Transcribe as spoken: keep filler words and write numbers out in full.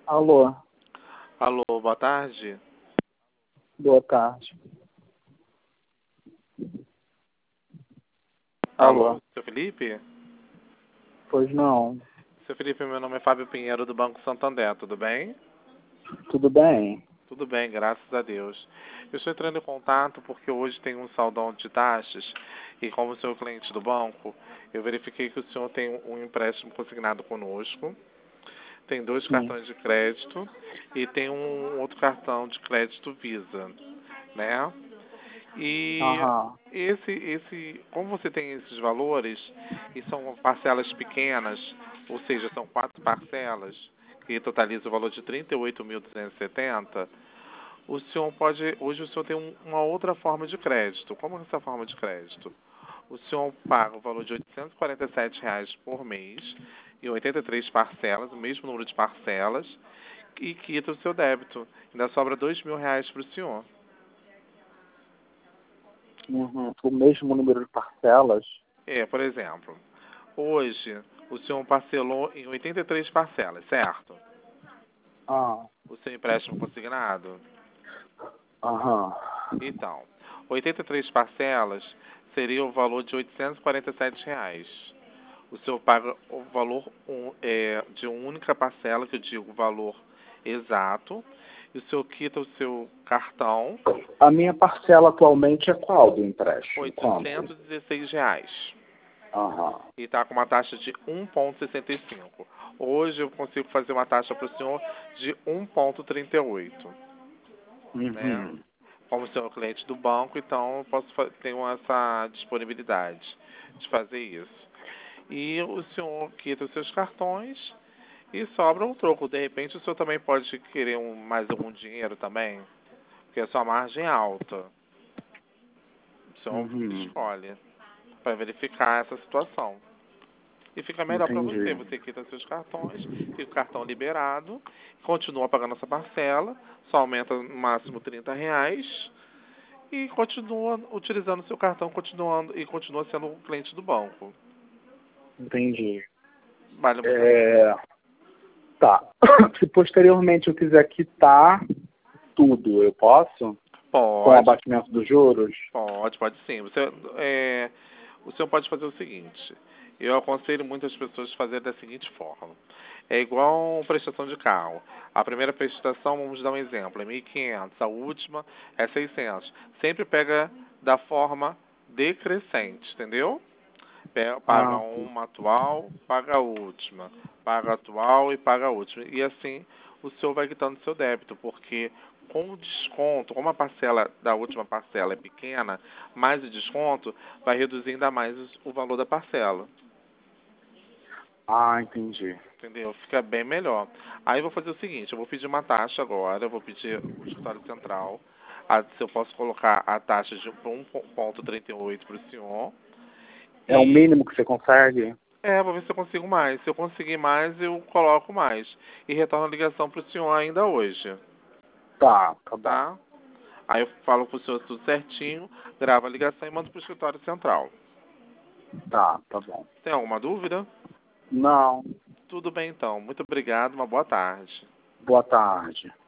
Alô, Alô, boa tarde. boa tarde. Alô, Alô, seu Felipe? pois não, Seu Felipe, meu nome é Fábio Pinheiro do Banco Santander, tudo bem? tudo bem? Tudo bem, graças a Deus. Eu estou entrando em contato porque hoje tem um saldão de taxas e como sou cliente do banco, eu verifiquei que o senhor tem um empréstimo consignado conosco, tem dois Sim, cartões de crédito e tem um outro cartão de crédito Visa, né? E aham, esse, esse, como você tem esses valores e são parcelas pequenas, ou seja, são quatro parcelas que totalizam o valor de trinta e oito mil duzentos e setenta, o senhor pode, hoje o senhor tem um- uma outra forma de crédito. Como é essa forma de crédito? O senhor paga o valor de oitocentos e quarenta e sete reais por mês em oitenta e três parcelas, o mesmo número de parcelas, e quita o seu débito. Ainda sobra dois mil reais para o senhor. uhum. O mesmo número de parcelas? É, por exemplo, hoje o senhor parcelou em oitenta e três parcelas, certo? Ah, O seu empréstimo consignado? aham, Então, oitenta e três parcelas seria o valor de oitocentos e quarenta e sete reais. O senhor paga o valor um, é, de uma única parcela, que eu digo o valor exato, e o senhor quita o seu cartão, a minha parcela atualmente é qual do empréstimo? Quanto? oitocentos e dezesseis reais. Aham, E está com uma taxa de um vírgula sessenta e cinco. Hoje eu consigo fazer uma taxa para o senhor de um vírgula trinta e oito, né? uhum. Como o senhor é cliente do banco, então eu posso fa- tenho essa disponibilidade de fazer isso. E o senhor quita os seus cartões e sobra um troco. De repente o senhor também pode querer um, mais algum dinheiro também, porque a sua margem é alta. O senhor Uhum. escolhe para verificar essa situação. E fica melhor para você. Entendi. Você quita seus cartões, fica o cartão liberado, continua pagando essa parcela, só aumenta no máximo trinta reais e continua utilizando seu cartão, continuando e continua sendo um cliente do banco. Entendi. Vale muito a pena. É, tá. Se posteriormente eu quiser quitar tudo, eu posso? Com o Pode, abatimento dos juros? pode, pode sim. Você, é, o senhor pode fazer o seguinte. Eu aconselho muitas pessoas a fazer da seguinte forma. É igual prestação de carro. A primeira prestação, vamos dar um exemplo, é mil e quinhentos. A última é seiscentos. Sempre pega da forma decrescente, entendeu? Pe- Paga Ah, uma atual, paga a última. Paga a atual e paga a última. E assim o senhor vai quitando seu débito, porque com o desconto, como a parcela da última parcela é pequena, mais o desconto vai reduzir ainda mais os- o valor da parcela. ah, entendi. Entendeu? Fica bem melhor. Aí eu vou fazer o seguinte, eu vou pedir uma taxa agora, eu vou pedir o escritório central, a- se eu posso colocar a taxa de um vírgula trinta e oito para o senhor. É o E mínimo que você consegue? é, vou ver se eu consigo mais. Se eu conseguir mais, eu coloco mais. E retorno a ligação para o senhor ainda hoje, Tá, tá bom. tá? Aí eu falo para o senhor tudo certinho, gravo a ligação e mando para o escritório central. Tá, tá bom. Tem alguma dúvida? Não. Tudo bem então. Muito obrigado, uma boa tarde. Boa tarde.